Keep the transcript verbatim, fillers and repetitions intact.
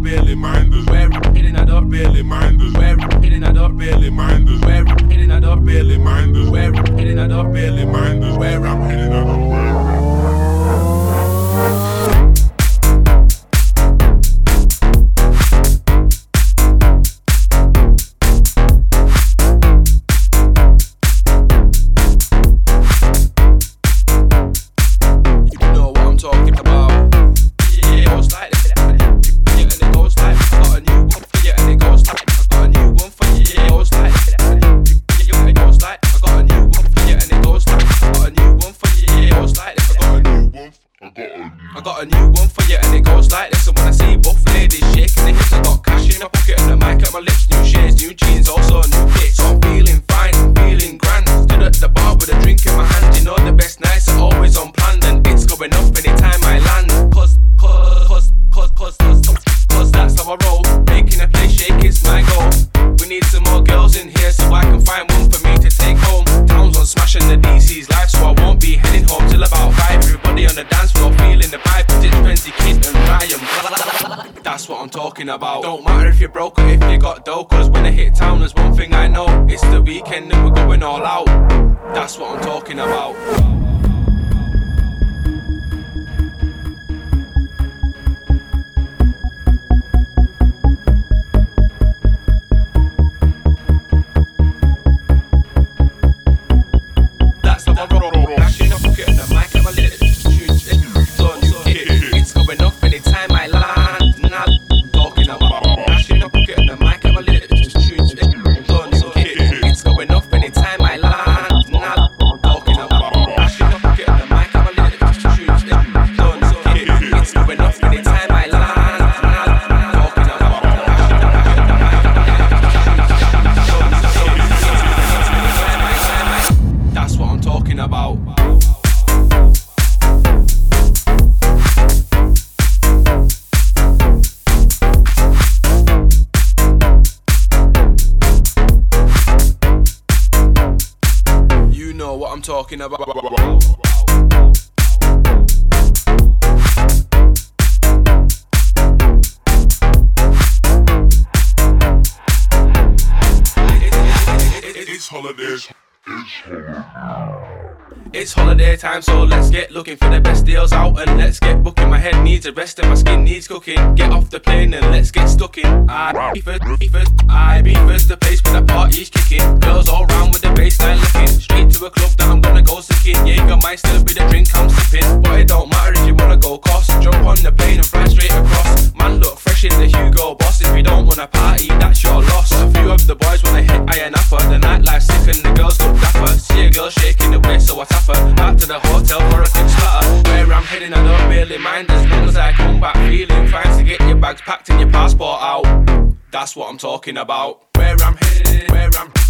really mind us. Where I'm heading, I don't really mind us. Where I'm heading, I don't really mind us. Where I'm heading, I don't really mind us. Where I'm heading, I don't really mind us. Where I'm heading, I don't really mind us. I got a new one for you and it goes like this. And when I see both ladies shaking their hips, I got cash in my pocket and the mic at my lips. New shades, new jeans, also new kicks. So I'm feeling fine, I'm feeling grand. Stood at the bar with a drink in my hand. You know the best nights are always unplanned, and it's going up anytime I land. Cause, cause, cause, cause, cause, cause, cause that's how I roll. Making a place shake is my goal. We need some more girls in here so I can find one for me to take home. Town's on smashing the D C's live, so I won't be heading home till about five. Everybody on the dance floor feeling the vibe, cause it's Penzi Kid and Ryan. That's what I'm talking about. Don't matter if you're broke or if you got dough, cause when I hit town there's one thing I know. It's the weekend and we're going all out. That's what I'm talking about. I'm talking about. It's holidays. It's holiday time, so let's get looking for the best deals out, and let's get booking. My head needs a rest and my skin needs cooking. Get off the plane and let's get stuck in. I be first, be first, I be first, the place where the party's kicking. Girls all round with the bassline looking. Straight to a club that I'm gonna go sick in. Jägermeister be the drink I'm sipping. But it don't matter if you wanna go cost. Jump on the plane and fly straight across. Man look fresh in the Hugo Boss. If you don't wanna party, that's your loss. A few of the boys wanna hit Iron Apple. The nightlife's sick and the girls look dapper. See a girl shaking the waist, so I tap her. Back to the hotel for a quick splatter. Where I'm heading, I don't really mind, as long as I come back feeling fine. To get your bags packed and your passport out. That's what I'm talking about. Where I'm heading, where I'm